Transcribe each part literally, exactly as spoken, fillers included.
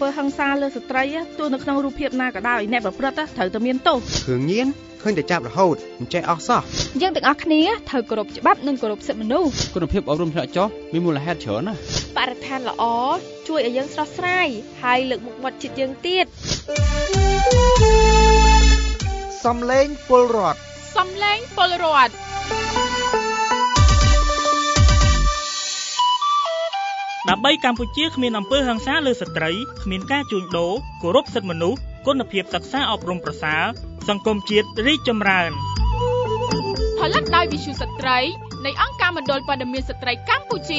អំពើហិង្សាលើស្ត្រីទោះនៅក្នុងរូបភាពណាក៏ដោយអ្នកប្រព្រឹត្តត្រូវតែមានទោសរឿងញៀនឃើញតែចាប់រហូតមិនចេះអស់សោះយើងទាំងអស់គ្នាត្រូវគោរពច្បាប់និងគោរពសិទ្ធិមនុស្សគុណភាពអប់រំឆ្នាក់ចុះមានមូលហេតុច្រើនណាស់បរិស្ថានល្អជួយឲ្យយើងស្រស់ស្រាយហើយលើកមុខមាត់ជាតិយើងទៀតសំឡេងពលរដ្ឋសំឡេងពលរដ្ឋដើម្បីកម្ពុជាគ្មានអំពើហិង្សាលើស្ត្រីគ្មានការជួញដូរគោរពសិទ្ធិមនុស្សគុណភាពសិក្សាអប់រំប្រសើរសង្គមជាតិរីកចម្រើនផលិតដោយវិទ្យុស្ត្រីនៃអង្គការមណ្ឌលព័ត៌មានស្ត្រីកម្ពុជា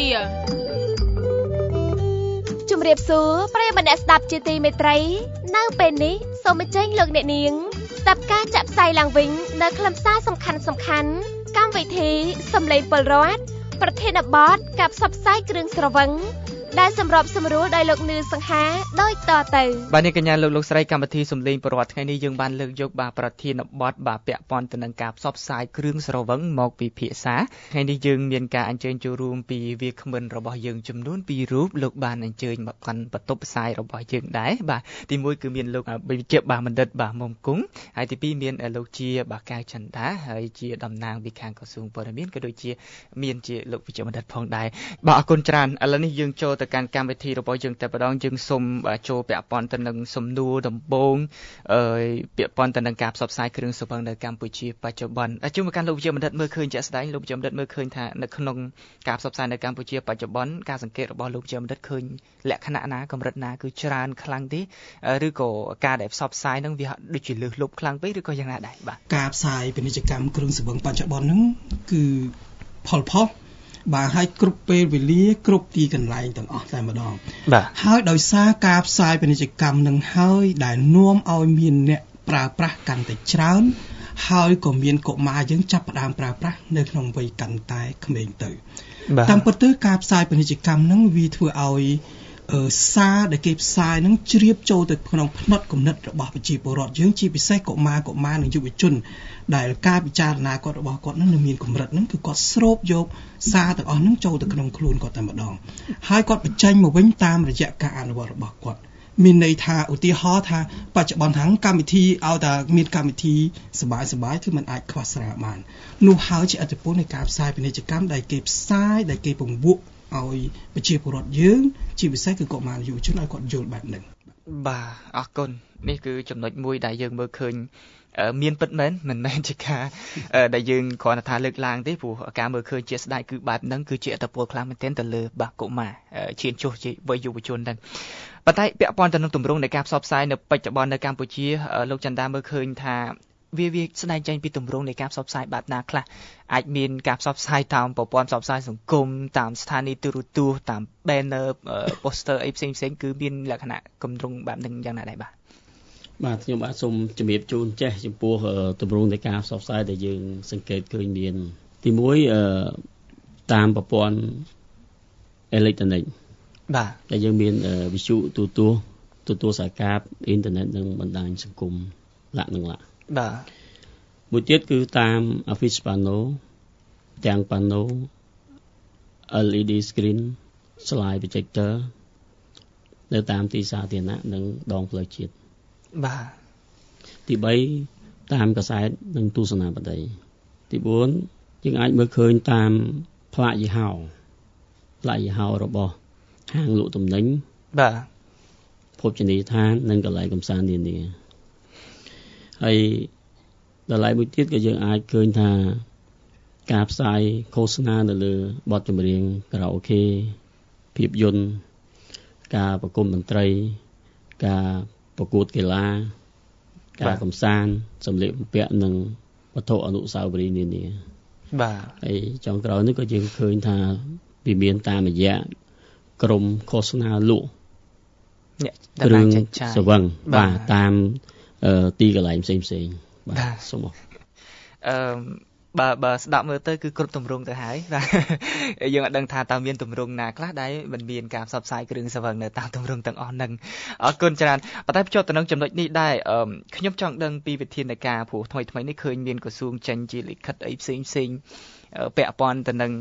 ជំរាបសួរប្រិយមិត្តអ្នកស្ដាប់ជាទីមេត្រីនៅពេលនេះសូមអញ្ជើញលោកអ្នកនាងស្ដាប់ការចាក់ផ្សាយឡើងវិញនៅខ្លឹមសារសំខាន់សំខាន់កម្មវិធីសំឡេងពលរដ្ឋប្រធានបទការផ្សព្វផ្សាយគ្រឿងស្រវឹងដែលសម្របសម្រួលដោយលោកនឿសង្ហាដោយតទៅបាទនេះកញ្ញាលោកលោកស្រីកម្មវិធីសំឡេងពលរដ្ឋថ្ងៃនេះយើងបានលើកយកបាទប្រធានបទបាទពាក់ព័ន្ធទៅនឹងការផ្សព្វផ្សាយគ្រឿងស្រវឹងមកពិភាក្សាថ្ងៃនេះយើងមានការអញ្ជើញចូលរួមពីវាគ្មិនរបស់យើងចំនួនពីររូបលោកបានអញ្ជើញមកកាន់បន្ទប់ផ្សាយរបស់យើងដែរបាទទីមួយគឺមានលោកវិជ្ជបាទបណ្ឌិតបាទមុំគង់ហើយទីពីរមានលោកជាបាទកៅចន្ទតាហើយជាតំណាងពីខាងក្រសួងព័ត៌មានក៏ដូចជាមានជាលោកវិជ្ជបណ្ឌិតផងដែរបាទអរគុណច្រើនឥឡូវនេះយើងចូលទៅកាន់កម្មវិធីរបស់យើងតែម្ដងយើងសូមចូលពាក់ព័ន្ធទៅនឹងសំណួរដំបូងអឺពាក់ព័ន្ធទៅនឹងការផ្សព្វផ្សាយគ្រឿងស្រវឹងនៅកម្ពុជាបច្ចុប្បន្នជុំមកកាន់លោកវិជ្ជបណ្ឌិតមើលឃើញជាក់ស្ដែងលោកវិជ្ជបណ្ឌិតមើលឃើញថានៅក្នុងការផ្សព្វផ្សាយនៅកម្ពុជាបច្ចុប្បន្នការសង្កេតរបស់លោកវិជ្ជបណ្ឌិតឃើញលក្ខណៈណាកម្រិតណាគឺច្រើនខ្លាំងទេឬក៏ការដែលផ្សព្វផ្សាយនឹងវាដូចជាលើសលប់ខ្លាំងពេកឬក៏យ៉ាងណាដែរបាទការផ្សាយពាណិជ្ជកម្មគ្រឿងស្រវឹងបច្ចុប្បន្នហ្នឹងគឺផលផុសបាទឲ្យគ្រប់ពេលវេលាគ្រប់ទីកន្លែងទាំងអស់តែម្ដងបាទហើយដោយសារការផ្សាយពាណិជ្ជកម្មនឹងហើយដែលនាំឲ្យមានអ្នកប្រើប្រាស់កាន់តែច្រើនហើយក៏មានកុមារយើងចាប់ផ្ដើមប្រើប្រាស់នៅក្នុងវ័យកាន់តែក្មេងទៅតាមពិតទៅការផ្សាយពាណិជ្ជកម្មហ្នឹងវាធ្វើឲ្យអឺសារដែលគេផ្សាយហ្នឹងជ្រាបចូលទៅក្នុងផ្នត់គំនិតរបស់ប្រជាពលរដ្ឋយើងជាពិសេសកុមារកុមារនិងយុវជនដែលការពិចារណាគាត់របស់គាត់ហ្នឹងនៅមានកម្រិតហ្នឹងគឺគាត់ស្រូបយកសារទាំងអស់ហ្នឹងចូលទៅក្នុងខ្លួនគាត់តែម្ដងហើយគាត់បញ្ចេញមកវិញតាមរយៈការអនុវត្តរបស់គាត់មានន័យថាឧទាហរណ៍ថាបច្ចុប្បន្នហ្នឹងកម្មវិធីឲ្យតែមានកម្មវិធីសบายសบายគឺมันអាចខ្វះស្រាបាននោះហើយជាឥទ្ធិពលនៃការផ្សាយពាណិជ្ជកម្មដែលគេផ្សាយដែលគេពង្វក់ឲ្យប្រជាពលរដ្ឋយើងជាពិសេសគឺកុមារយុវជនឲ្យគាត់យល់បែបហ្នឹងបាទអរគុណនេះគឺចំណុចមួយដែលយើងមើលឃើញមានពិតមែនមិនមែនជាការដែលយើងគ្រាន់តែថាលើកឡើងទេព្រោះការមើលឃើញជាស្ដាយគឺបែបហ្នឹងគឺជាឥទ្ធិពលខ្លាំងមែនទែនទៅលើបាទកុមារឈានចុះជាវ័យយុវជនហ្នឹងប៉ុន្តែពាក់ព័ន្ធទៅនឹងទម្រង់នៃការផ្សព្វផ្សាយនៅបច្ចុប្បន្ននៅកម្ពុជាលោកចន្ទតាមើលឃើញថាវាវាស្ដែងចេញពីទម្រង់នៃការផ្សព្វផ្សាយបែបណាខ្លះអាចមានការផ្សព្វផ្សាយតាមប្រព័ន្ធផ្សព្វផ្សាយសង្គមតាមស្ថានីយទូរទស្សន៍តាម banner poster អីផ្សេងផ្សេងគឺមានលក្ខណៈគម្រោងបែបហ្នឹងយ៉ាងណាដែរបាទបាទខ្ញុំបាទសូមជំរាបជូនចេះចំពោះទម្រង់នៃការផ្សព្វផ្សាយដែលយើងសង្កេតឃើញមានទីមួយតាមប្រព័ន្ធអេឡិចត្រូនិកបាទដែលយើងមានវិទ្យុទូរទស្សន៍ទូរទស្សន៍សាកអ៊ីនធឺណិតនិងបណ្ដាញសង្គមលក្ខណៈបាទមួយទៀតគឺតាម Office Pano ទាំង Pano แอล อี ดี Screen Slide Projector នៅតាមទីសាធារណៈនិងដងផ្លូវជាតិបាទទីបីតាមកាសែតនិងទស្សនាប័ទ្មទីបួនយើងអាចមើលឃើញតាមផ្លាកយីហោផ្លាកយីហោរបស់ហាងលក់ទំនិញបាទភោជនីយដ្ឋាននិងកន្លែងកម្សាន្តនានាហើយដល់ឡែកមួយទៀតក៏យើងអាចឃើញថាការផ្សាយឃោសនានៅលើបទចម្រៀងខារ៉ាអូខេភាពយន្តការប្រគំតន្ត្រីការប្រកួតកីឡាការកម្សាន្តសម្លៀកបំពាក់និងវត្ថុអនុស្សាវរីយ៍នានាបាទហើយចុងក្រោយនេះក៏យើងឃើញថាវាមានតាមរយៈក្រុមឃោសនាលក់អ្នកដែលចេញចាយស្រវឹងបាទតាមទីកន្លែងផ្សេងផ្សេងបាទសូមអឺបើបើស្ដាប់មើលទៅគឺគ្រប់ទម្រង់ទៅហើយបាទយើងអត់ដឹងថាតើមានទម្រង់ណាខ្លះដែលមិនមានការផ្សព្វផ្សាយគ្រឿងស្រវឹងនៅតាមទម្រង់ទាំងអស់ហ្នឹងអរគុណច្រើនប៉ុន្តែភ្ជាប់ទៅនឹងចំណុចនេះដែរខ្ញុំចង់ដឹងពីវិធានការព្រោះថ្មីថ្មីនេះឃើញមានក្រសួងចេញជាលិខិតអីផ្សេងផ្សេងពាក់ព័ន្ធទៅនឹង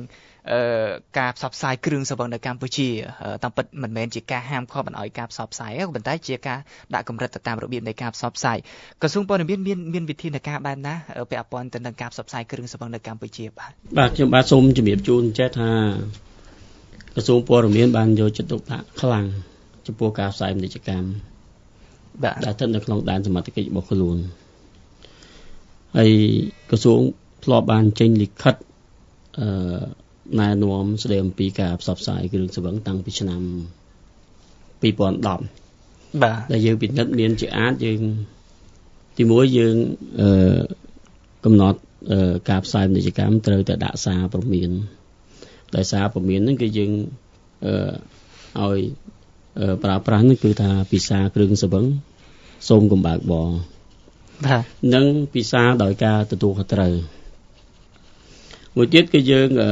អឺការផ្សព្វផ្សាយគ្រឿងស្រវឹងនៅកម្ពុជាតាមពិតមិនមែនជាការហាមឃាត់មិនឲ្យការផ្សព្វផ្សាយទេប៉ុន្តែជាការដាក់កម្រិតទៅតាមរបៀបនៃការផ្សព្វផ្សាយក្រសួងព័ត៌មានមានមានវិធានការបែបណាពាក់ព័ន្ធទៅនឹងការផ្សព្វផ្សាយគ្រឿងស្រវឹងនៅកម្ពុជាបាទបាទខ្ញុំបាទសូមជម្រាបជូនចេះថាក្រសួងព័ត៌មានបានយកចិត្តទុកដាក់ខ្លាំងចំពោះការផ្សាយពាណិជ្ជកម្មបាទដែលស្ថិតនៅក្នុងដែនសមត្ថកិច្ចរបស់ខ្លួនហើយក្រសួងធ្លាប់បានចេញលិខិតអឺណែនាំស្ដីអំពីការផ្សព្វផ្សាយគ្រឿងស្រវឹងតាំងពីឆ្នាំពីរពាន់ដប់បាទដែលយើងពិនិត្យមានជាអាចយើងទីមួយយើងអឺកំណត់ការផ្សាយពាណិជ្ជកម្មត្រូវតែដាក់សារព្រមានដែលសារព្រមានហ្នឹងគឺយើងអឺឲ្យប្រើប្រាស់ហ្នឹងគឺថាពិសាគ្រឿងស្រវឹងសូមកំបើកបរបាទនិងពិសាដោយការទទួលខុសត្រូវមួយទៀតគឺយើងអឺ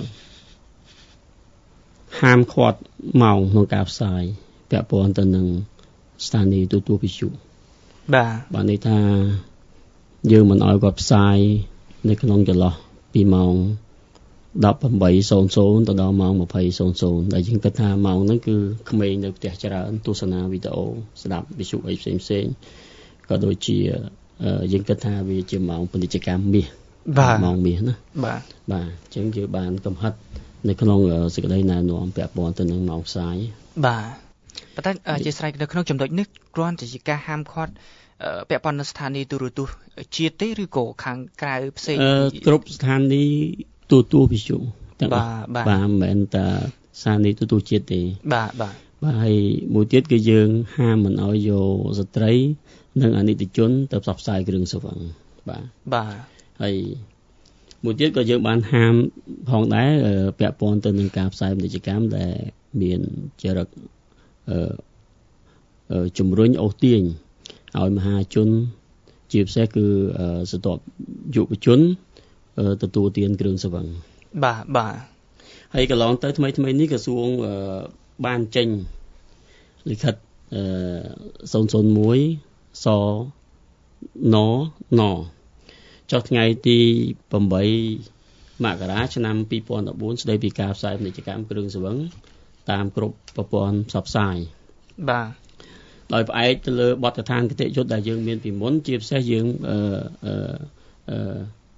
ហាមឃាត់ម៉ោងក្នុងការផ្សាយពាក់ព័ន្ធទៅនឹងស្ថានីយ៍ទូទួលវិទ្យុបាទបានន័យថាយើងមិនឲ្យគាត់ផ្សាយនៅក្នុងចន្លោះពីម៉ោងដប់ប្រាំបីទៅដល់ម៉ោងยี่สิบដែលយើងគិតថាម៉ោងហ្នឹងគឺក្មេងនៅផ្ទះច្រើនទស្សនាវីដេអូស្ដាប់វិទ្យុអីផ្សេងផ្សេងក៏ដូចជាយើងគិតថាវាជាម៉ោងពាណិជ្ជកម្មមាសបាទម៉ោងមាសណាបាទបាទអញ្ចឹងយើងបានកំហិតនៅក្នុងសេចក្តីណែនាំពាក់ព័ន្ធទៅនឹងម៉ោងផ្សាយបាទប៉ុន្តែជាស្រ័យនៅក្នុងចំណុចនេះគ្រាន់តែជាការហាមឃាត់ពាក់ព័ន្ធនឹងស្ថានីយ៍ទូរទស្សន៍ជាតិទេឬក៏ខាងក្រៅផ្សេងគ្រប់ស្ថានីយ៍ទូទួលវិទ្យុទាំងបាទបាទមិនមែនតែស្ថានីយ៍ទូទួលជាតិទេបាទបាទបាទហើយមួយទៀតគឺយើងហាមមិនឲ្យយកស្ត្រីនិងអនិច្ចជនទៅផ្សព្វផ្សាយគ្រឿងស្រវឹងបាទបាទហើយមួយទៀតក៏យើងបានហាមផងដែរពាក់ព័ន្ធទៅនឹងការផ្សាយពាណិជ្ជកម្មដែលមានចរិតអឺជំរុញអូសទាញឲ្យមហាជនជាពិសេសគឺស្ទាប់យុវជនទទួលទានគ្រឿងស្រវឹងបាទបាទហើយកន្លងទៅថ្មីថ្មីនេះក្រសួងបានចេញលិខិតអឺศูนย์ศูนย์មួយសននចុះថ្ងៃទីប្រាំបីមករាឆ្នាំពីរពាន់ដប់បួនស្ដីពីការផ្សាយពាណិជ្ជកម្មគ្រឿងស្រវឹងតាមគ្រប់ប្រព័ន្ធផ្សព្វផ្សាយបាទដោយផ្អែកទៅលើបទដ្ឋានគតិយុត្តដែលយើងមានពីមុនជាពិសេសយើងអឺអឺអឺ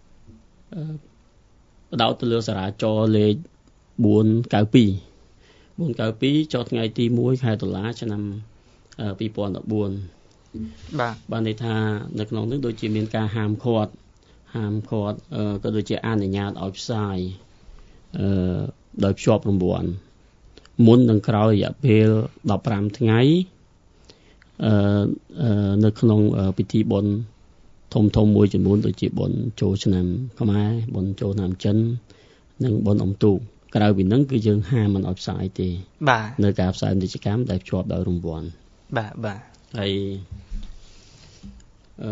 បដោតទៅលើសារាចរលេខបួន៩២ បួន៩២ចុះថ្ងៃទីមួយខែតុលាឆ្នាំពីរពាន់ដប់បួនបាទបានន័យថានៅក្នុងនោះដូចជាមានការហាមឃាត់ហាមឃាត់ក៏ដូចជាអនុញ្ញាតឲ្យផ្សាយអឺដោយភ្ជាប់រង្វាន់មុននិងក្រោយរយៈពេលដប់ប្រាំថ្ងៃអឺនៅក្នុងពិធីបុណ្យធំធំមួយចំនួនដូចជាបុណ្យចូលឆ្នាំខ្មែរបុណ្យចូលឆ្នាំចិននិងបុណ្យអុំទូកក្រៅពីហ្នឹងគឺយើងហាមមិនឲ្យផ្សាយទេបាទនៅការផ្សាយពាណិជ្ជកម្មដែលភ្ជាប់ដោយរង្វាន់បាទបាទហើយអឺ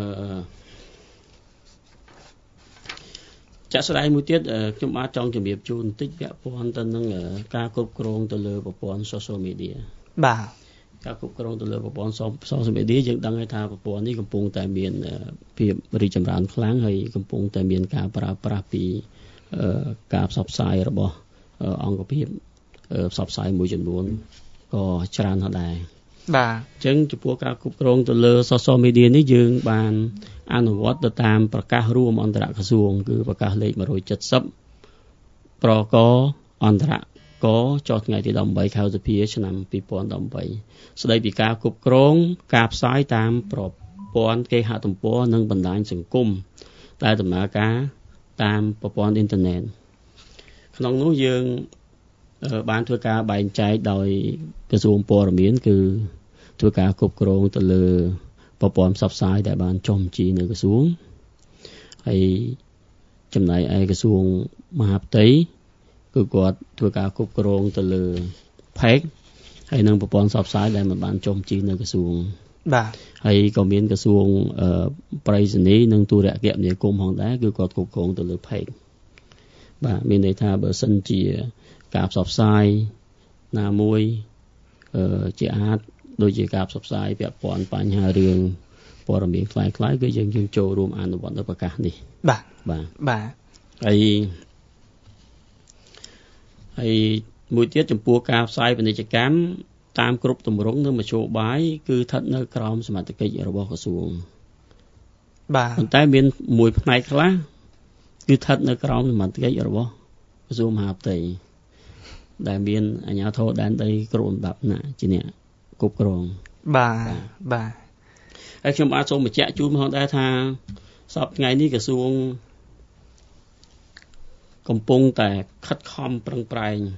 ចាក់ស្ដែងមួយទៀតខ្ញុំបាទចង់ជម្រាបជូនបន្តិចពាក់ព័ន្ធទៅនឹងការគ្រប់គ្រងទៅលើប្រព័ន្ធ social media បាទការគ្រប់គ្រងទៅលើប្រព័ន្ធ social media យើងដឹងហើយថាប្រព័ន្ធនេះកំពុងតែមានភាពរីកចម្រើនខ្លាំងហើយកំពុងតែមានការប្រើប្រាស់ពីការផ្សព្វផ្សាយរបស់អង្គភាពផ្សព្វផ្សាយមួយចំនួនក៏ច្រើនណាស់ដែរបាទអញ្ចឹងចំពោះការគ្រប់គ្រងទៅលើ social media នេះយើងបានអនុវត្តទៅតាមប្រកាសរួមអន្តរក្រសួងគឺប្រកាសលេខmột trăm bảy mươiប្រកអន្តរកចុះថ្ងៃទីដប់ប្រាំបីខែឧសភាឆ្នាំពីរពាន់ដប់ប្រាំបីស្ដីពីការគ្រប់គ្រងការផ្សាយតាមប្រព័ន្ធគេហទំព័រនិងបណ្ដាញសង្គមដែលដំណើរការតាមប្រព័ន្ធអ៊ីនធឺណិតក្នុងនោះយើងបានធ្វើការបែងចែកដោយក្រសួងព័ត៌មានគឺធ្វើការគ្រប់គ្រងទៅលើប្រព័ន្ធផ្សព្វផ្សាយដែលបានចុះបញ្ជីនៅក្រសួងហើយចំណែកឯក្រសួងមហាផ្ទៃគឺគាត់ធ្វើការគ្រប់គ្រងទៅលើ page ហើយនិងប្រព័ន្ធផ្សព្វផ្សាយដែលមិនបានចុះបញ្ជីនៅក្រសួងបាទហើយក៏មានក្រសួងប្រៃសណីនិងទូរគមនាគមន៍ផងដែរគឺគាត់គ្រប់គ្រងទៅលើ page បាទមានន័យថាបើសិនជាការផ្សព្វផ្សាយណាមួយអឺជាអាចដូចជាការផ្សព្វផ្សាយពាក់ព័ន្ធបញ្ហារឿងព័ត៌មានខ្លាំងៗគឺយើងយើងចូលរួមអនុវត្តនៅប្រកាសនេះបាទបាទបាទហើយហើយមួយទៀតចំពោះការផ្សាយពាណិជ្ជកម្មតាមគ្រប់ទម្រង់និងមធ្យោបាយគឺស្ថិតនៅក្រោមសមត្ថកិច្ចរបស់ក្រសួងបាទប៉ុន្តែមានមួយផ្នែកខ្លះគឺស្ថិតនៅក្រោមសមត្ថកិច្ចរបស់ក្រសួងមហាផ្ទៃដែលមានអាជ្ញាធរដែនដីគ្រប់លំដាប់ណាជាអ្នកគ្រប់គ្រងបាទបាទហើយខ្ញុំអាចសូមបញ្ជាក់ជូនផងដែរថាសប្តាហ៍ថ្ងៃនេះក្រសួងកំពុងតែខិតខំប្រឹងប្រែង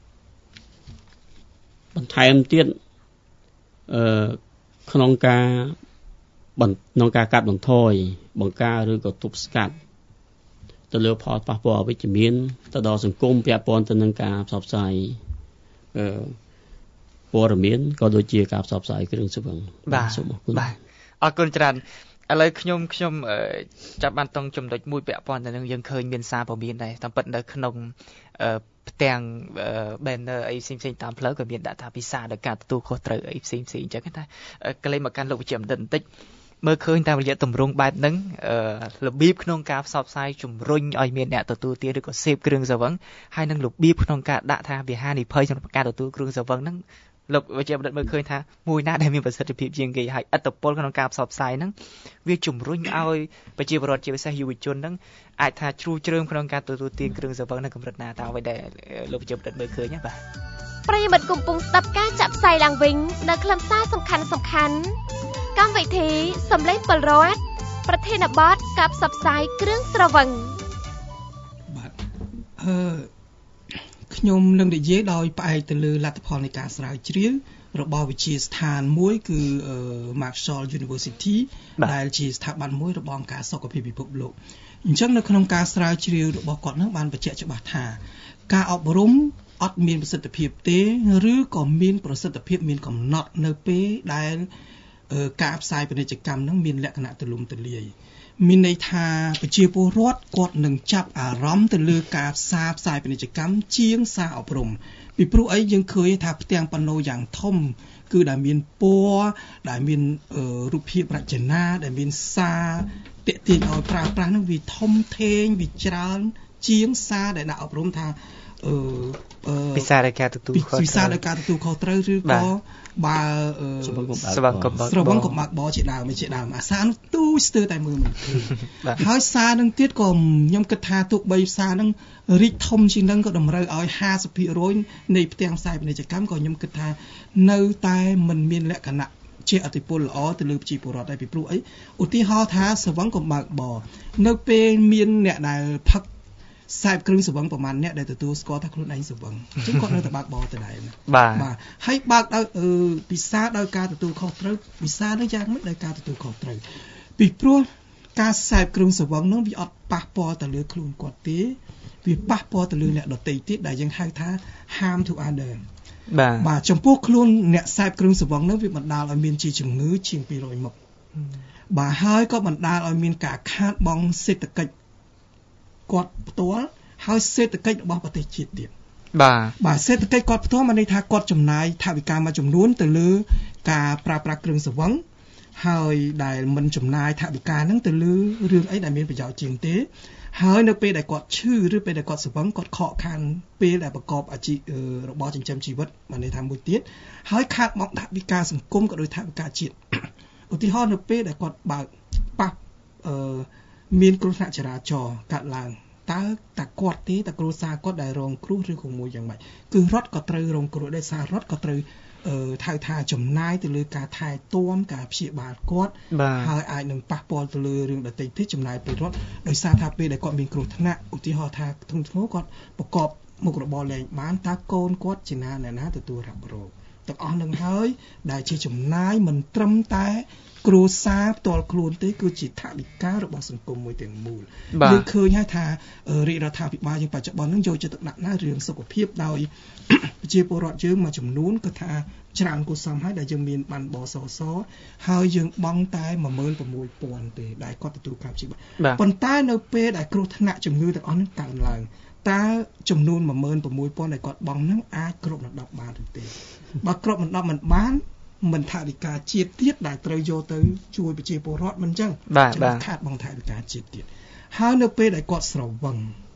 បន្ថែមទៀតអឺក្នុងការក្នុងការកាត់បន្ថយបង្ការឬក៏ទប់ស្កាត់ទៅលើផលប៉ះពាល់អវិជ្ជមានទៅដល់សង្គមពាក់ព័ន្ធទៅនឹងការផ្សព្វផ្សាយអឺព័ត៌មានក៏ដូចជាការផ្សព្វផ្សាយគ្រឿងសង្វឹងបាទសូមអរគុណបាទអរគុណច្រើនឥឡូវខ្ញុំខ្ញុំចាប់បានតង់ចំណុចមួយពាក់ព័ន្ធទៅនឹងយើងឃើញមានសារព័ត៌មានដែរតាមពិតនៅក្នុងផ្ទាំង banner អីផ្សេងៗតាមផ្លូវក៏មានដាក់ថាពិសាដោយការទទួលខុសត្រូវអីផ្សេងៗអញ្ចឹងណាក្លែងមកកាន់លោកវិជ្ជាបណ្ឌិតបន្តិចមើលឃើញតាមរយៈទម្រង់បែបហ្នឹងរបៀបក្នុងការផ្សព្វផ្សាយជំរុញឲ្យមានអ្នកទទួលទានឬក៏សេពគ្រឿងសង្វឹងហើយនឹងរបៀបក្នុងការដាក់ថាវាហានិភ័យសម្រាប់ការទទួលគ្រឿងសង្វឹងហ្នឹងលោកវិជ្ជាបណ្ឌិតមើលឃើញថាមួយណាដែលមានប្រសិទ្ធភាពជាងគេហើយឥទ្ធិពលក្នុងការផ្សព្វផ្សាយហ្នឹងវាជំរុញឲ្យប្រជាពលរដ្ឋជាពិសេសយុវជនហ្នឹងអាចថាជ្រួលជ្រើមក្នុងការទទួលទានគ្រឿងសង្វឹងនៅកម្រិតណាតើអ្វីដែលលោកវិជ្ជាបណ្ឌិតមើលឃើញណាបាទប្រិយមិត្តកំពុងស្ដាប់ការចាក់ផ្សាយឡើងវិញនៅខ្លឹមសារសំខាន់សំខាន់កម្មវិធីសំឡេងពលរដ្ឋប្រធានបទការផ្សព្វផ្សាយគ្រឿងស្រវឹងបាទអឺខ្ញុំនឹងនិយាយដោយផ្អែកទៅលើលទ្ធផលនៃការស្រាវជ្រាវរបស់វិទ្យាស្ថានមួយគឺ Marshall University ដែលជាស្ថាប័នមួយរបស់អង្គការសុខភាពពិភពលោកអញ្ចឹងនៅក្នុងការស្រាវជ្រាវរបស់គាត់នឹងបានបញ្ជាក់ច្បាស់ថាការអប់រំអត់មានប្រសិទ្ធភាពទេឬក៏មានប្រសិទ្ធភាពមានកំណត់នៅពេលដែលការផ្សាយពាណិជ្ជកម្មនឹងមានលក្ខណៈទូលំទូលាយមានន័យថាប្រជាពលរដ្ឋគាត់នឹងចាប់អារម្មណ៍ទៅលើការផ្សាយផ្សាយពាណិជ្ជកម្មជាងសារអប់រំពីព្រោះអីយើងឃើញថាផ្ទាំងប៉ាណូយ៉ាងធំគឺដែលមានពណ៌ដែលមានរូបភាពរចនាដែលមានសារទាក់ទាញឲ្យប្រើប្រាស់នឹងវាធំធេងវាច្រើនជាងសារដែលដាក់អប់រំថាអឺពិសាដោយការទទួលខុសត្រូវពិសាដោយការទទួលខុសត្រូវឬក៏បើស្រវឹងកំបើកស្រវឹងកំបើកបជាដើមជាដើមអាសានោះទូចស្ទើរតែមើលមិនឃើញហើយសារនឹងទៀតក៏ខ្ញុំគិតថាទោះបីសារនឹងរីកធំជាងនឹងក៏តម្រូវឲ្យ ห้าสิบភាគរយ នៃផ្ទាំងផ្សាយពាណិជ្ជកម្មក៏ខ្ញុំគិតថានៅតែមិនមានលក្ខណៈជាអតិពលល្អទៅលើប្រជាពលរដ្ឋដែរពីព្រោះអីឧទាហរណ៍ថាស្រវឹងកំបើកបនៅពេលមានអ្នកដែលផឹកខ្សែគ្រឿងសង្វឹងប្រមាណអ្នកដែលទទួលស្គាល់ថាខ្លួនឯងសង្វឹងអញ្ចឹងគាត់នៅតែបើកបរទៅដែរបាទបាទហើយបើកដោយពិសាដោយការទទួលខុសត្រូវពិសានឹងយ៉ាងម៉េចដោយការទទួលខុសត្រូវពីព្រោះការខ្សែគ្រឿងសង្វឹងនោះវាអត់ប៉ះពាល់ទៅលើខ្លួនគាត់ទេវាប៉ះពាល់ទៅលើអ្នកដទៃទៀតដែលយើងហៅថា harm to other បាទបាទចំពោះខ្លួនអ្នកខ្សែគ្រឿងសង្វឹងនោះវាបណ្ដាលឲ្យមានជាជំងឺជាងពីរយមុខបាទហើយក៏បណ្ដាលឲ្យមានការខាតបង់សេដ្ឋកិច្ចគាត់ផ្ទាល់ហើយសេដ្ឋកិច្ចរបស់ប្រទេសជាតិទៀតបាទបាទសេដ្ឋកិច្ចគាត់ផ្ទាល់មានន័យថាគាត់ចំណាយថវិកាមួយចំនួនទៅលើការប្រើប្រាស់គ្រឿងសង្វឹងហើយដែលមិនចំណាយថវិកាហ្នឹងទៅលើរឿងអីដែលមានប្រយោជន៍ជាងទេហើយនៅពេលដែលគាត់ឈឺឬពេលដែលគាត់សង្វឹងគាត់ខកខានពេលដែលប្រកបអាជីពរបរចិញ្ចឹមជីវិតមានន័យថាមួយទៀតហើយខាតបង់ថវិកាសង្គមក៏ដូចថវិកាជាតិឧទាហរណ៍នៅពេលដែលគាត់បើកប៉ះអឺមានគ្រោះថ្នាក់ចរាចរណ៍កាត់ឡើងតើតាគាត់ទេតាគ្រួសារគាត់ដែលរងគ្រោះឬក៏មួយយ៉ាងម៉េចគឺរដ្ឋក៏ត្រូវរងគ្រោះដែរសាររដ្ឋក៏ត្រូវអឺថៅថាចំណាយទៅលើការថែទាំការព្យាបាលគាត់ហើយអាចនឹងប៉ះពាល់ទៅលើរឿងដទៃទៀតចំណាយពីរដ្ឋដោយសារថាពេលដែលគាត់មានគ្រោះថ្នាក់ឧទាហរណ៍ថាធ្ងន់ធ្ងរគាត់ប្រកបមុខរបរលែងបានតើកូនគាត់ជាណាអ្នកណាទទួលរ៉ាប់រងទាំងអស់នឹងហើយដែលជាចំណាយមិនត្រឹមតែគ្រួសារផ្ទាល់ខ្លួនទេគឺជាថវិការបស់សង្គមមួយទាំងមូលយើងឃើញហើយថារាជរដ្ឋាភិបាលយើងបច្ចុប្បន្ននឹងយកចិត្តទុកដាក់ណាស់រឿងសុខភាពដោយប្រជាពលរដ្ឋយើងមួយចំនួនក៏ថាច្រើនគួរសមហើយដែលយើងមានបានបសសហើយយើងបង់តែ một nghìn sáu trăm ទេដែលគាត់ទទួលការព្យាបាលប៉ុន្តែនៅពេលដែលគ្រោះថ្នាក់ជំងឺទាំងអស់នឹងកើនឡើងតើចំនួន một nghìn sáu trăm ដែលគាត់បង់នឹងអាចគ្រប់ដណ្ដប់បានឬទេបើគ្រប់ដណ្ដប់មិនបានមិនថវិកាជាតិទៀតដែលត្រូវយកទៅជួយប្រជាពលរដ្ឋមិនអញ្ចឹងបាទខាតបង់ថវិកាជាតិទៀតហើយនៅពេលដែលគាត់ស្រវឹង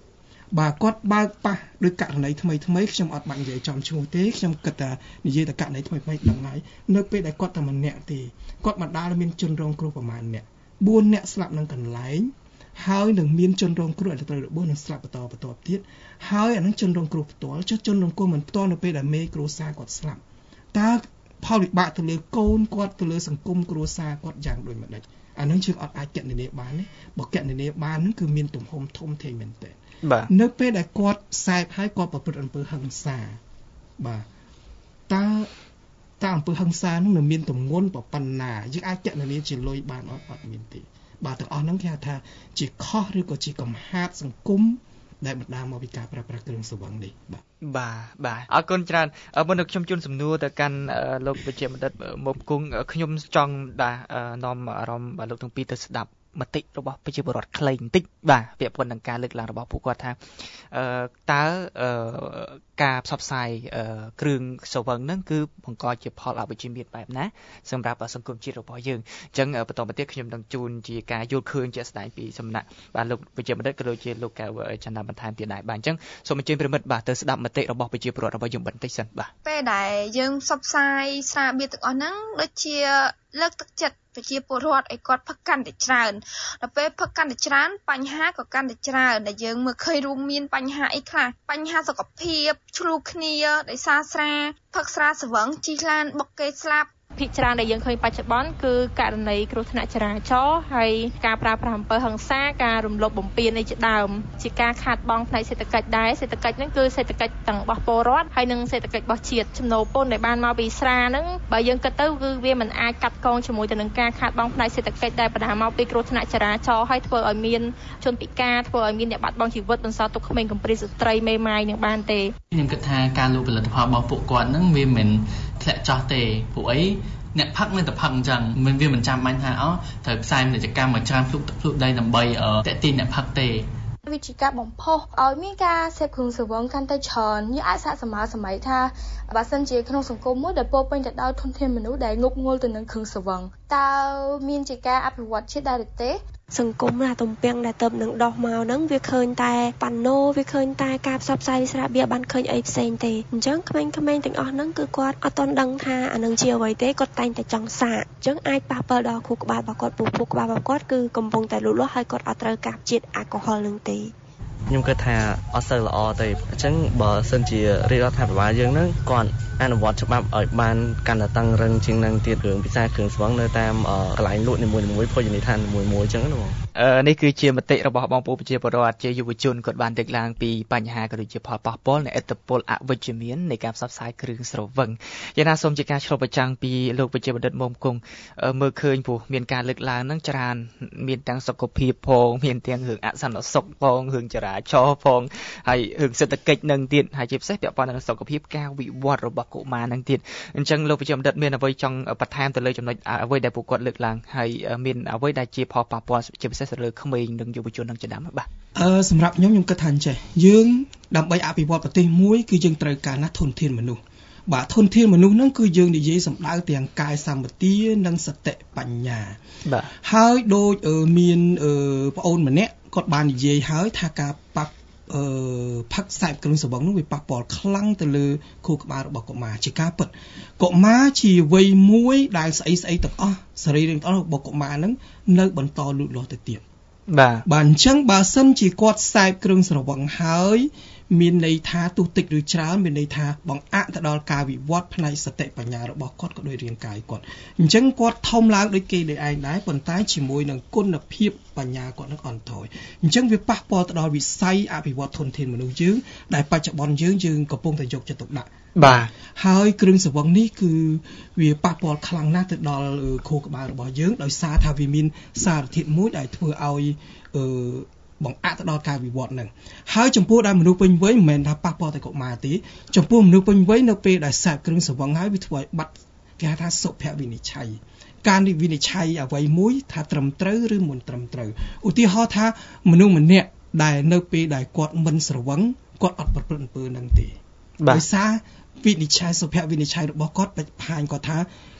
បាទគាត់បើកប៉ះដោយករណីថ្មីថ្មីខ្ញុំអត់បាច់និយាយចំឈ្មោះទេខ្ញុំគិតថានិយាយតែករណីថ្មីថ្មីដឹងហើយនៅពេលដែលគាត់តែម្នាក់ទេគាត់បណ្ដាលមានជនរងគ្រោះប្រមាណអ្នកបួនអ្នកស្លាប់នឹងកន្លែងហើយនឹងមានជនរងគ្រោះអតិថិរបួសនឹងស្លាប់បន្តបន្តទៀតហើយអានឹងជនរងគ្រោះផ្ទាល់ចុះជនរងគ្រោះមិនផ្ទាល់នៅពេលដែលមេគ្រួសារគាត់ស្លាប់តើផលវិបាកទៅលើកូនគាត់ទៅលើសង្គមគ្រួសារគាត់យ៉ាងដូចម្ដេចអានឹងយើងអត់អាចគណនាបានទេបើគណនាបានហ្នឹងគឺមានទំហំធំធេងមែនទែននៅពេលដែលគាត់សែបហើយគាត់ប្រព្រឹត្តអំពើហិង្សាបាទតើតើអំពើហិង្សាហ្នឹងមានទម្ងន់ប៉ុណ្ណាយើងអាចគណនាជាលុយបានអត់អត់មានទេបាទទាំងអស់ហ្នឹងគេហៅថាជាខុសឬក៏ជាកំហាតសង្គមដែលបណ្ដាលមកពីការប្រើប្រាស់គ្រឿងស្រវឹងនេះបាទបាទបាទអរគុណច្រើនមុននឹងខ្ញុំជូនសំណួរទៅកាន់លោកវិជ្ជបណ្ឌិតមុំគង់ខ្ញុំចង់ដែរនាំអារម្មណ៍លោកទាំងពីរទៅស្ដាប់មតិរបស់ប្រជាពលរដ្ឋខ្លីបន្តិចបាទពាក់ព័ន្ធនឹងការលើកឡើងរបស់ពួកគាត់ថាតើការផ្សព្វផ្សាយគ្រឿងស្រវឹងហ្នឹងគឺបង្កជាផលអវិជ្ជមានបែបណាសម្រាប់សង្គមជាតិរបស់យើងអញ្ចឹងបន្តមកទៀតខ្ញុំនឹងជូនជាការយល់ឃើញជាក់ស្ដែងពីសំណាក់បាទលោកវិជ្ជបណ្ឌិតក៏ដូចជាលោកកៅចន្ទបន្ថែមទៀតដែរបាទអញ្ចឹងសូមអញ្ជើញប្រិមិត្តបាទទៅស្ដាប់មតិរបស់ប្រជាពលរដ្ឋរបស់យើងបន្តិចសិនបាទពេលដែលយើងផ្សព្វផ្សាយសារបៀតទាំងអស់ហ្នឹងដូចជាលើកទឹកចិត្តប្រជាពលរដ្ឋឲ្យគាត់ផឹកកាន់តែច្រើនដល់ពេលផឹកកាន់តែច្រើនបញ្ហាក៏កាន់តែច្រើនដែលយើងមើលឃើញរួមមានបញ្ហាអីខ្លះបញ្ហាសុខភាពឆ្លូវគ្នាដោយសារស្រាផឹកស្រាស្រវឹងជិះឡានបុកគេស្លាប់ភាគច្រើនដែលយើងឃើញបច្ចុប្បន្នគឺករណីគ្រោះថ្នាក់ចរាចរណ៍ហើយការប្រើប្រាស់អំពើហិង្សាការរំលោភបំពាននេះជាដើមជាការខាតបង់ផ្នែកសេដ្ឋកិច្ចដែរសេដ្ឋកិច្ចហ្នឹងគឺសេដ្ឋកិច្ចទាំងរបស់ពលរដ្ឋហើយនិងសេដ្ឋកិច្ចរបស់ជាតិចំណូលពន្ធដែលបានមកពីស្រាហ្នឹងបើយើងគិតទៅគឺវាមិនអាចកាត់កងជាមួយទៅនឹងការខាតបង់ផ្នែកសេដ្ឋកិច្ចដែលបណ្ដាលមកពីគ្រោះថ្នាក់ចរាចរណ៍ហើយធ្វើឲ្យមានជនពិការធ្វើឲ្យមានអ្នកបាត់បង់ជីវិតបន្សល់ទុកក្មេងកំព្រាស្ត្រីមេម៉ាយនឹងបានទេខ្ញុំគិតថាការលក់ផលិតផលរបស់ពួកគាត់ហ្នឹងវាមិនធ្លាក់ចុះទេព្រោះអីអ្នកផឹកនៅតែផឹកអញ្ចឹងមិនវាមិនចាំបាច់ថាអូត្រូវផ្សាយពាណិជ្ជកម្មមកច្រើនភ្លុកទឹកភ្លុកដីដើម្បីតាក់ទាញអ្នកផឹកទេវិជាការបំផុសឲ្យមានការសេពគ្រឿងស្រវឹងកាន់តែច្រើនយើងអាចសាកសម័យសម័យថាបើសិនជាក្នុងសង្គមមួយដែលពោពេញទៅដោយធនធានមនុស្សដែលងប់ងល់ទៅនឹងគ្រឿងស្រវឹងតើមានជាការអភិវឌ្ឍជាតិដែរទេសង្គមណាទំពាំងដែលទៅនឹងដោះមកហ្នឹងវាឃើញតែប៉ាណូវាឃើញតែការផ្សព្វផ្សាយស្រាបៀរបានឃើញអីផ្សេងទេអញ្ចឹងក្មេងៗទាំងអស់ហ្នឹងគឺគាត់អត់ទាន់ដឹងថាអានឹងជាអ្វីទេគាត់តែងតែចង់សាកអញ្ចឹងអាចប៉ះពាល់ដល់ខួរក្បាលរបស់គាត់ព្រោះខួរក្បាលរបស់គាត់គឺកំពុងតែលូតលាស់ហើយគាត់អត់ត្រូវការជាតិអាល់កុហុលនឹងទេខ្ញុំគិតថាអត់សូវល្អទេអញ្ចឹងបើសិនជារាជរដ្ឋាភិបាលយើងហ្នឹងគាត់អនុវត្តច្បាប់ឲ្យបានកាន់តែតឹងរឹងជាងនឹងទៀតរឿងពិសាគ្រឿងស្រវឹងនៅតាមកន្លែងលក់នីមួយៗភោជនីយដ្ឋាននីមួយៗអញ្ចឹងណាបងអឺនេះគឺជាមតិរបស់បងប្អូនប្រជាពលរដ្ឋជាយុវជនគាត់បានលើកឡើងពីបញ្ហាក៏ដូចជាផលប៉ះពាល់នៃឥទ្ធិពលអវិជ្ជមាននៃការផ្សព្វផ្សាយគ្រឿងស្រវឹងយ៉ាងណាសូមជាការឆ្លុះបញ្ចាំងពីលោកវិជ្ជាបណ្ឌិតមុំគង់មើលឃើញព្រោះមានការលើកឡើងហ្នឹងច្រើនមានទាំងសុខភាពផងមានទាំងរឿងអសន្តិសុខផងរឿងចរាចរណ៍ផងហើយរឿងសេដ្ឋកិច្ចនឹងទៀតហើយជាពិសេសពាក់ព័ន្ធនឹងសុខភាពការវិវត្តរបស់កុមារនឹងទៀតអញ្ចឹងលោកវិជ្ជាបណ្ឌិតមានអ្វីចង់បន្ថែមទៅលើចំណុចអ្វីដែលពួកគាត់លើកឡើងហើយមានអ្វីដែលជាផលប៉ះពាល់ជាពិសេសទៅលើក្មេងនិងយុវជននឹងជាដើមបាទអឺសម្រាប់ខ្ញុំខ្ញុំគិតថាអញ្ចេះយើងដើម្បីអភិវឌ្ឍប្រទេសមួយគឺយើងត្រូវការណាស់ធនធានមនុស្សបាទធនធានមនុស្សហ្នឹងគឺយើងនិយាយសម្ដៅទាំងកាយសម្បទានិងសតិបញ្ញាបាទហើយដូចមានប្អូនម្នាក់គាត់បាននិយាយហើយថាការប៉ះអឺផឹកខ្សែគ្រឿងស្រវឹងនោះវាប៉ះពាល់ខ្លាំងទៅលើខួរក្បាលរបស់កុមារជាការពិតកុមារជាវ័យមួយដែលស្អីស្អីទាំងអស់សរីរាង្គទាំងអស់របស់កុមារហ្នឹងនៅបន្តលូតលាស់ទៅទៀតបាទបាទអញ្ចឹងបើសិនជាគាត់ខ្សែគ្រឿងស្រវឹងហើយមានន័យថាទោះតិចឬច្រើនមានន័យថាបង្អាក់ទៅដល់ការវិវត្តផ្នែកសតិបញ្ញារបស់គាត់ក៏ដូចរាងកាយគាត់អញ្ចឹងគាត់ធំឡើងដូចគេដែរឯងដែរប៉ុន្តែជាមួយនឹងគុណភាពបញ្ញាគាត់នឹងអន់ថយអញ្ចឹងវាប៉ះពាល់ទៅដល់វិស័យអភិវឌ្ឍធនធានមនុស្សយើងដែលបច្ចុប្បន្នយើងយើងកំពុងតែយកចិត្តទុកដាក់បាទហើយគ្រឿងស្រវឹងនេះគឺវាប៉ះពាល់ខ្លាំងណាស់ទៅដល់ខួរក្បាលរបស់យើងដោយសារថាវាមានសារធាតុមួយដែលធ្វើឲ្យអឺបង្អាក់ទៅដល់ការវិវត្តហ្នឹងហើយចំពោះដែលមនុស្សពេញវ័យមិនមែនថាប៉ះពាល់តែកុមារទេចំពោះមនុស្សពេញវ័យនៅពេលដែលសាកគ្រឿងស្រវឹងហើយវាធ្វើឲ្យបាត់គេហៅថាសុភវិនិច្ឆ័យការវិនិច្ឆ័យអ្វីមួយថាត្រឹមត្រូវឬមិនត្រឹមត្រូវឧទាហរណ៍ថាមនុស្សម្នាក់ដែលនៅពេលដែលគាត់មិនស្រវឹងគាត់អត់ប្រព្រឹត្តអំពើហ្នឹងទេដោយសារវិនិច្ឆ័យសុភវិនិច្ឆ័យរបស់គាត់បញ្ហាញគាត់ថា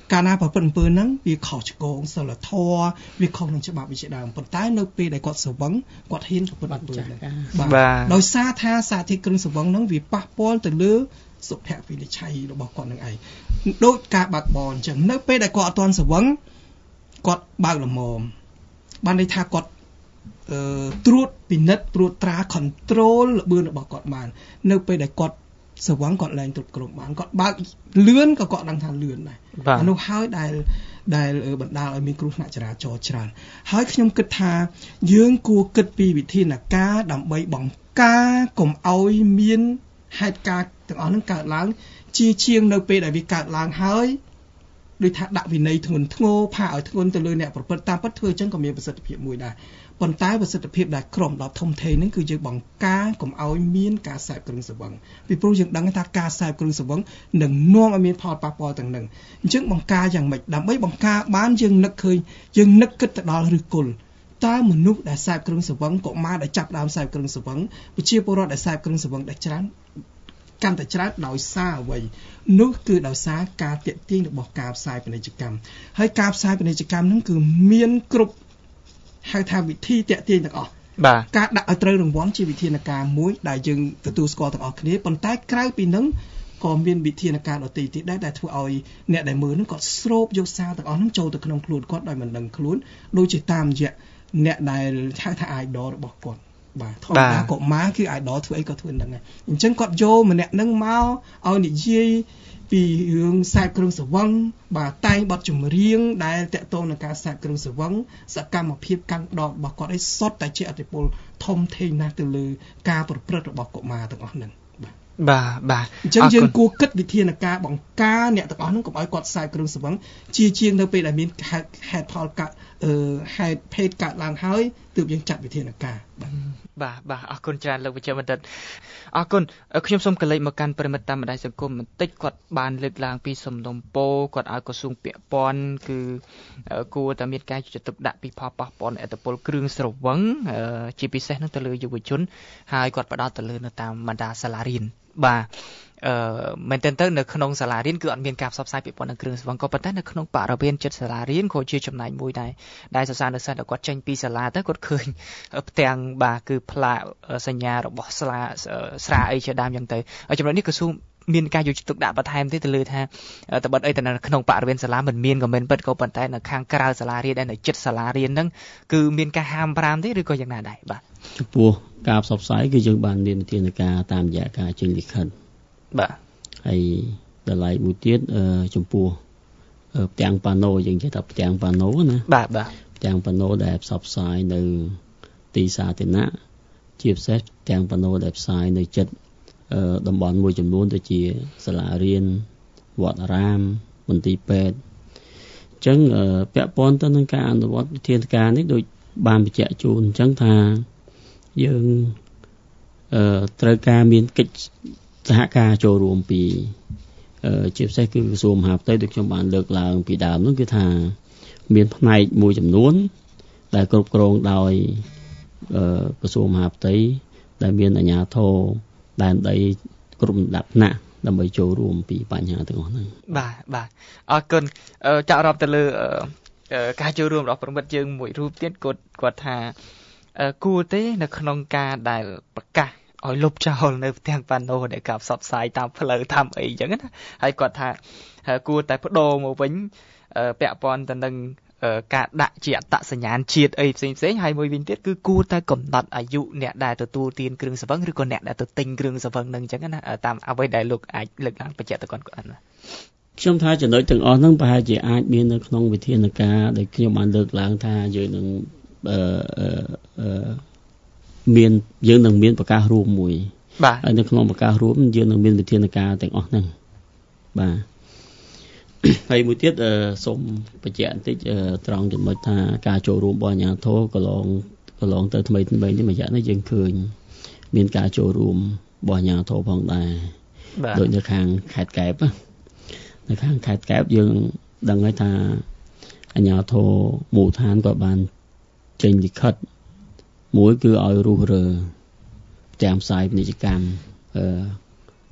កាលណាប្រពន្ធអំពើហ្នឹងវាខុសឆ្គងសិលធម៌វាខុសនឹងច្បាប់វិជាដើមប៉ុន្តែនៅពេលដែលគាត់ស្រវឹងគាត់ហ៊ានប្រពន្ធអំពើហ្នឹងបាទដោយសារថាសារធាតុគ្រឿងស្រវឹងហ្នឹងវាប៉ះពាល់ទៅលើសុភវិនិច្ឆ័យរបស់គាត់នឹងឯងដូចការបាក់បនអញ្ចឹងនៅពេលដែលគាត់អត់ទាន់ស្រវឹងគាត់បើកលមមបានន័យថាគាត់អឺត្រួតពិនិត្យត្រួតត្រា control ល្បឿនរបស់គាត់បាននៅពេលដែលគាត់ស្រវឹងគាត់ឡើងត្រួតគ្រប់បានគាត់បើកលឿនក៏គាត់ដឹងថាលឿនដែរអានោះហើយដែលដែលបណ្ដាលឲ្យមានគ្រោះថ្នាក់ចរាចរណ៍ច្រើនហើយខ្ញុំគិតថាយើងគួរគិតពីវិធានការដើម្បីបង្ការកុំឲ្យមានហេតុការណ៍ទាំងអស់ហ្នឹងកើតឡើងជាជាងនៅពេលដែលវាកើតឡើងហើយដូចថាដាក់វិន័យធ្ងន់ធ្ងរផាកឲ្យធ្ងន់ទៅលើអ្នកប្រព្រឹត្តតាមពិតធ្វើអញ្ចឹងក៏មានប្រសិទ្ធភាពមួយដែរប៉ុន្តែប្រសិទ្ធភាពដែលក្រំដល់ធំធេងហ្នឹងគឺយើងបង្ការកុំឲ្យមានការសេពគ្រឿងស្រវឹងពីព្រោះយើងដឹងថាការសេពគ្រឿងស្រវឹងនឹងនាំឲ្យមានផលប៉ះពាល់ទាំងហ្នឹងអញ្ចឹងបង្ការយ៉ាងម៉េចដើម្បីបង្ការបានយើងនឹកឃើញយើងនឹកគិតទៅដល់ឫសគល់តើមនុស្សដែលសេពគ្រឿងស្រវឹងកុមារដែលចាប់ដើមសេពគ្រឿងស្រវឹងប្រជាពលរដ្ឋដែលសេពគ្រឿងស្រវឹងដែលច្រើនកាន់តែច្រើនដោយសារអ្វីនោះគឺដោយសារការទាក់ទាញរបស់ការផ្សាយពាណិជ្ជកម្មហើយការផ្សាយពាណិជ្ជកម្មហ្នឹងគឺមានគ្រប់ហៅថាវិធីទាក់ទាញទាំងអស់បាទការដាក់ឲ្យត្រូវរង្វាន់ជាវិធានការមួយដែលយើងទទួលស្គាល់ទាំងអស់គ្នាប៉ុន្តែក្រៅពីហ្នឹងក៏មានវិធានការដទៃទៀតដែរដែលធ្វើឲ្យអ្នកដែលមើលហ្នឹងគាត់ស្រូបយកសារទាំងអស់ហ្នឹងចូលទៅក្នុងខ្លួនគាត់ដោយមិនដឹងខ្លួនដូចជាតាមរយៈអ្នកដែលហៅថា idol របស់គាត់បាទធម្មតាកុមារគឺ idol ធ្វើអីក៏ធ្វើហ្នឹងដែរអញ្ចឹងគាត់យកម្នាក់ហ្នឹងមកឲ្យនិយាយពីរឿងខ្សែគ្រឿងស្រវឹងបាទតែងបទចម្រៀងដែលតាក់ទងនឹងការខ្សែគ្រឿងស្រវឹងសកម្មភាពកាន់ដករបស់គាត់ឯងសុទ្ធតែជាឥទ្ធិពលធំធេងណាស់ទៅលើការប្រព្រឹត្តរបស់កុមារទាំងអស់ហ្នឹងបាទបាទបាទអញ្ចឹងយើងគួរគិតវិធានការបង្ការអ្នកទាំងអស់ហ្នឹងកុំឲ្យគាត់ខ្សែគ្រឿងស្រវឹងជាជាងនៅពេលដែលមានហេតុហេតុផលកើតអឺហេតុភេទកើតឡើងហើយទើបយើងចាត់វិធានការបាទបាទបាទអរគុណច្រើនលោកវិជ្ជបណ្ឌិតអរគុណខ្ញុំសូមកលេចមកកាន់ប្រិមិត្តតាមបណ្ដាញសង្គមបន្តិចគាត់បានលើកឡើងពីសំណុំពរគាត់ឲ្យក្រសួងពាក់ព័ន្ធគឺគួរតែមានការយកចិត្តទុកដាក់ពីផលប៉ះពាល់នៃឥទ្ធិពលគ្រឿងស្រវឹងជាពិសេសនោះទៅលើយុវជនហើយគាត់ផ្ដោតទៅលើនៅតាមបណ្ដាសាលារៀនបាទអឺមែនតើទៅនៅក្នុងសាលារៀនគឺអត់មានការផ្សព្វផ្សាយពាក់ព័ន្ធនឹងគ្រឿងស្រវឹងក៏ប៉ុន្តែនៅក្នុងបរិវេណចិត្តសាលារៀនក៏ជាចំណែកមួយដែរដែលសិស្សានុសិស្សគាត់ចេញពីសាលាទៅគាត់ឃើញផ្ទាំងបាទគឺផ្លាកសញ្ញារបស់ស្លាស្រាអីជាដើមយ៉ាងទៅចំណុចនេះក្រសួងមានការយកចិត្តទុកដាក់បន្ថែមទេទៅលើថាត្បិតអីទៅនៅក្នុងបរិវេណសាលាមិនមានក៏មិនពិតក៏ប៉ុន្តែនៅខាងក្រៅសាលារៀនដែលនៅជិតសាលារៀនហ្នឹងគឺមានការហាមប្រាមទេឬក៏យ៉ាងណាដែរបាទចំពោះការផ្សព្វផ្សាយគឺយើងបានមានវិធានការតាមរយៈការចេញលិខិតបាទហើយដល់ឡែកមួយទៀតអឺចំពោះផ្ទាំងប៉ាណូយើងនិយាយថាផ្ទាំងប៉ាណូណាបាទបាទផ្ទាំងប៉ាណូដែលផ្សព្វផ្សាយនៅទីសាធារណៈជាពិសេសផ្ទាំងប៉ាណូដែលផ្សាយនៅចិត្តតំបន់មួយចំនួនដូចជាសាលារៀនវត្តអារាមមន្ទីរពេទ្យអញ្ចឹងពាក់ព័ន្ធទៅនឹងការអនុវត្តវិធានការនេះដូចបានបញ្ជាក់ជូនអញ្ចឹងថាយើងអឺត្រូវការមានកិច្ចសហការចូលរួមពីជាពិសេសគឺក្រសួងមហាផ្ទៃដូចខ្ញុំបានលើកឡើងពីដើមនោះគឺថាមានផ្នែកមួយចំនួនដែលគ្រប់គ្រងដោយក្រសួងមហាផ្ទៃដែលមានអាជ្ញាធរដែនដីគ្រប់លំដាប់ថ្នាក់ដើម្បីចូលរួមពីបញ្ហាទាំងអស់ហ្នឹងបាទបាទអរគុណចាក់រាប់ទៅលើការចូលរួមរបស់ប្រមិត្តយើងមួយរូបទៀតគាត់គាត់ថាគួរទេនៅក្នុងការដែលប្រកាសឲ្យលុបចោលនៅផ្ទាំងប៉ាណូដែលការផ្សព្វផ្សាយតាមផ្លូវតាមអីអញ្ចឹងណាហើយគាត់ថាគួរតែបដូរមកវិញពាក់ព័ន្ធទៅនឹងការដាក់ជាអត្តសញ្ញាណជាតិអីផ្សេងផ្សេងហើយមួយវិញទៀតគឺគួរតែកំណត់អាយុអ្នកដែលទទួលទានគ្រឿងស្រវឹងឬក៏អ្នកដែលទៅទិញគ្រឿងស្រវឹងនឹងអញ្ចឹងណាតាមអ្វីដែលលោកអាចលើកឡើងបញ្ជាក់ទៅគាត់គាត់ណាខ្ញុំថាចំណុចទាំងអស់ហ្នឹងប្រហែលជាអាចមាននៅក្នុងវិធានការដែលខ្ញុំបានលើកឡើងថាយើងនឹងអឺអឺមានយើងនឹងមានប្រកាសរួមមួយបាទហើយនៅក្នុងប្រកាសរួមយើងនឹងមានវិធានការទាំងអស់ហ្នឹងបាទហើយមួយទៀតសូមបញ្ជាក់បន្តិចត្រង់ចំណុចថាការចូលរួមរបស់អាជ្ញាធរកន្លងកន្លងទៅថ្មីថ្មីនេះមួយរយៈនេះយើងឃើញមានការចូលរួមរបស់អាជ្ញាធរផងដែរដូចនៅខាងខេត្តកែបនៅខាងខេត្តកែបយើងដឹងហើយថាអាជ្ញាធរមូលដ្ឋានក៏បានចេញលិខិតមួយគឺឲ្យរុះរើផ្ទាំងផ្សាយពាណិជ្ជកម្មអឺ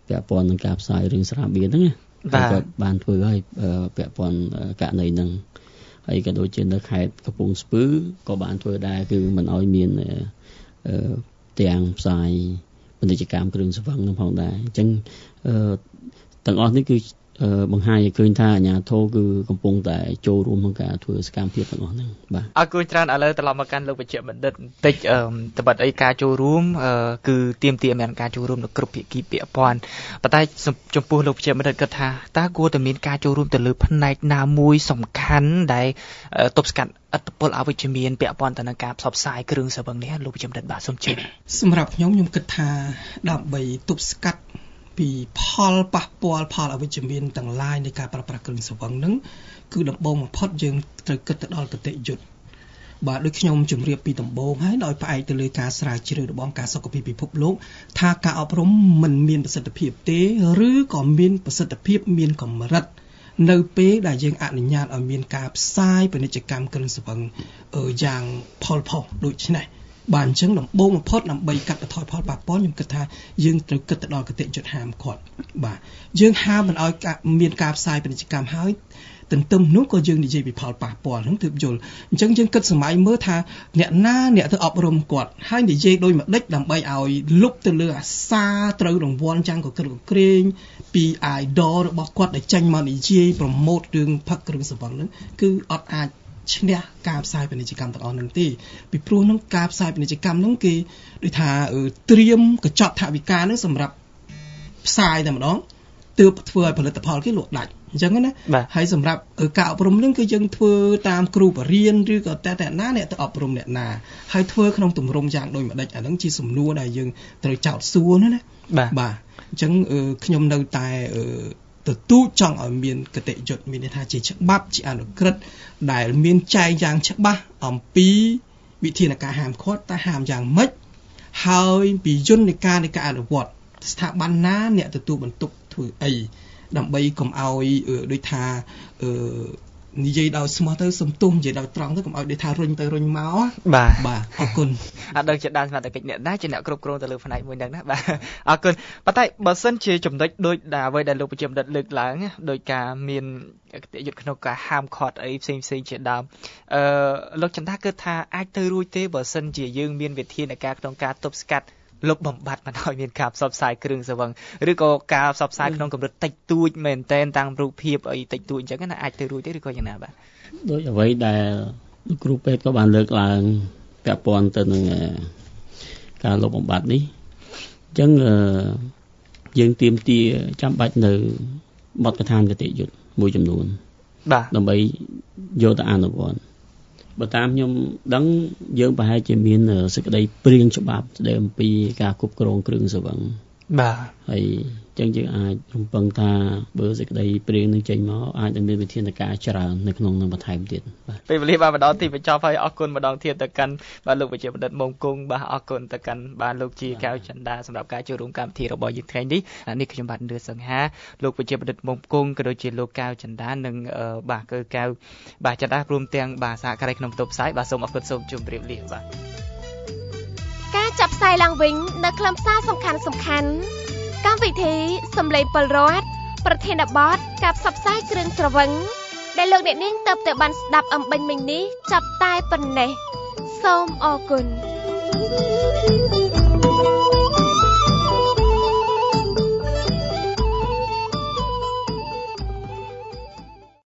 ពាក់ព័ន្ធនឹងការផ្សាយរឿងស្រាបៀរហ្នឹងណាគាត់បានធ្វើឲ្យពាក់ព័ន្ធករណីហ្នឹងហើយក៏ដូចជានៅខេត្តកំពង់ស្ពឺក៏បានធ្វើដែរគឺមិនឲ្យមានទាំងផ្សាយពាណិជ្ជកម្មគ្រឿងសង្វឹងនឹងផងដែរអញ្ចឹងទាំងអស់នេះគឺបង្ហាញឲ្យឃើញថាអាជ្ញាធរគឺកំពុងតែចូលរួមក្នុងការធ្វើសកម្មភាពទាំងអស់ហ្នឹងបាទអរគុណច្រើនឥឡូវត្រឡប់មកកាន់លោកវិជ្ជបណ្ឌិតបន្តិចត្បិតអីការចូលរួមគឺទាមទារមានការចូលរួមនៅគ្រប់ភាគីពាក់ព័ន្ធប៉ុន្តែចំពោះលោកវិជ្ជបណ្ឌិតគិតថាតើគួរតែមានការចូលរួមទៅលើផ្នែកណាមួយសំខាន់ដែលទប់ស្កាត់ឥទ្ធិពលអវិជ្ជមានពាក់ព័ន្ធទៅនឹងការផ្សព្វផ្សាយគ្រឿងសង្វឹងនេះលោកវិជ្ជបណ្ឌិតបាទសូមជឿសម្រាប់ខ្ញុំខ្ញុំគិតថាដើម្បីទប់ស្កាត់ពីផលប៉ះពាល់ផលអវិជ្ជមានទាំងឡាយនៃការប្រើប្រាស់គ្រឿងសង្វឹងហ្នឹងគឺដំបូងបំផុតយើងត្រូវគិតទៅដល់គតិយុត្តបាទដូចខ្ញុំជម្រាបពីដំបូងហើយដោយផ្អែកទៅលើការស្រាវជ្រាវរបស់ការសុខភាពពិភពលោកថាការអប់រំមិនមានប្រសិទ្ធភាពទេឬក៏មានប្រសិទ្ធភាពមានកម្រិតនៅពេលដែលយើងអនុញ្ញាតឲ្យមានការផ្សាយពាណិជ្ជកម្មគ្រឿងសង្វឹងយ៉ាងផលផុសដូចនេះបាទអញ្ចឹងដំបូងបំផុតដើម្បីកាត់បន្ថយផលប៉ះពាល់ខ្ញុំគិតថាយើងត្រូវគិតទៅដល់គតិយុត្តហាមឃាត់បាទយើងហាមមិនឲ្យមានការផ្សាយពាណិជ្ជកម្មហើយទន្ទឹមនោះក៏យើងនិយាយពីផលប៉ះពាល់ហ្នឹងទើបយល់អញ្ចឹងយើងគិតសម័យមើលថាអ្នកណាអ្នកទៅអប់រំគាត់ហើយនិយាយដោយមួយដេចដើម្បីឲ្យលុបទៅលើអាសាត្រូវរង្វាន់ចាំងក៏ក្រឹកក្រែងពី idol របស់គាត់ដែលចាញ់មកនិយាយប្រម៉ូទរឿងផឹកគ្រឿងសង្វឹងហ្នឹងគឺអត់អាចឈ្នះការផ្សាយពាណិជ្ជកម្មទាំងអស់ហ្នឹងទេពីព្រោះហ្នឹងការផ្សាយពាណិជ្ជកម្មហ្នឹងគេដូចថាត្រៀមកញ្ចប់ថវិកាហ្នឹងសម្រាប់ផ្សាយតែម្ដងទើបធ្វើឲ្យផលិតផលគេលក់ដាច់អញ្ចឹងណាហើយសម្រាប់ការអប់រំហ្នឹងគឺយើងធ្វើតាមគ្រូបរិញ្ញាឬក៏តែតែណាអ្នកទៅអប់រំអ្នកណាហើយធ្វើក្នុងទម្រង់យ៉ាងដូចម្ដេចអាហ្នឹងជាសំណួរដែលយើងត្រូវចោទសួរណាណាបាទអញ្ចឹងខ្ញុំនៅតែទទូចចង់ឲ្យមានគតិយុត្តមានន័យថាជាច្បាប់ជាអនុក្រឹត្យដែលមានចែងយ៉ាងច្បាស់អំពីវិធានការហាមឃាត់តើហាមយ៉ាងម៉េចហើយពីយន្តការនៃការអនុវត្តស្ថាប័នណាអ្នកទទួលបន្ទុកធ្វើអីដើម្បីកុំឲ្យដូចថាអឺនិយាយដោយស្មោះទៅសំទុះនិយាយដោយត្រង់ទៅកុំឲ្យដូចថារុញទៅរុញមកបាទបាទអរគុណអត់ដឹងជាដើមសមត្ថកិច្ចអ្នកណាជាអ្នកគ្រប់គ្រងទៅលើផ្នែកមួយហ្នឹងណាបាទអរគុណប៉ុន្តែបើសិនជាចំណុចដូចដែលអ្វីដែលលោកប្រជាបណ្ឌិតលើកឡើងដោយការមានគតិយុត្តក្នុងការហាមឃាត់អីផ្សេងផ្សេងជាដើមអឺលោកចន្ទាគិតថាអាចទៅរួចទេបើសិនជាយើងមានវិធានការក្នុងការទប់ស្កាត់លុបបំបត្តិមិនឲ្យមានការផ្សព្វផ្សាយគ្រឿងសង្វឹងឬក៏ការផ្សព្វផ្សាយក្នុងកម្រិតតិចតួចមែនតែនតាមរូបភាពអីតិចតួចអញ្ចឹងណាអាចទៅរួចទេឬក៏យ៉ាងណាបាទដោយអ្វីដែលគ្រូពេទ្យក៏បានលើកឡើងពាក់ព័ន្ធទៅនឹងការលុបបំបត្តិនេះអញ្ចឹងយើងទាមទារចាំបាច់នៅបទដ្ឋានគតិយុត្តមួយចំនួនបាទដើម្បីយកទៅអនុវត្តបើតាមខ្ញុំដឹងយើងប្រហែលជាមានសេចក្តីព្រាងច្បាប់ស្តីអំពីការគ្រប់គ្រងគ្រឿងសង្វឹងបាទហើយអញ្ចឹងយើងអាចរំពឹងថាបើសេចក្តីព្រាងនឹងចេញមកអាចនឹងមានវិធានការច្រើននៅក្នុងនឹងបន្ថែមទៀតបាទពេលវេលាបានមកដល់ទីបញ្ចប់ហើយអរគុណម្ដងទៀតទៅកាន់បាទលោកវិជ្ជបណ្ឌិតមុំគង់បាទអរគុណទៅកាន់បាទលោកជាកៅចន្ទាសម្រាប់ការចូលរួមកម្មវិធីរបស់យើងថ្ងៃនេះនេះខ្ញុំបាទនឿសង្ហាលោកវិជ្ជបណ្ឌិតមុំគង់ក៏ដូចជាលោកកៅចន្ទានិងបាទគឺកៅបាទចន្ទារួមទាំងបាទសហការីក្នុងបន្ទប់ផ្សាយបាទសូមអរគុណសូមជម្រាបលាបាទការចាប់ផ្សាយឡើងវិញនៅខ្លឹមសារសំខាន់សំខាន់កម្មវិធីសំឡេងពលរដ្ឋប្រធានបទការផ្សព្វផ្សាយគ្រឿងស្រវឹងដែលលោកអ្នកនាងទើបតែបានស្ដាប់អំបញ្ញមិញនេះចាប់តែប៉ុណ្ណេះសូមអរគុណ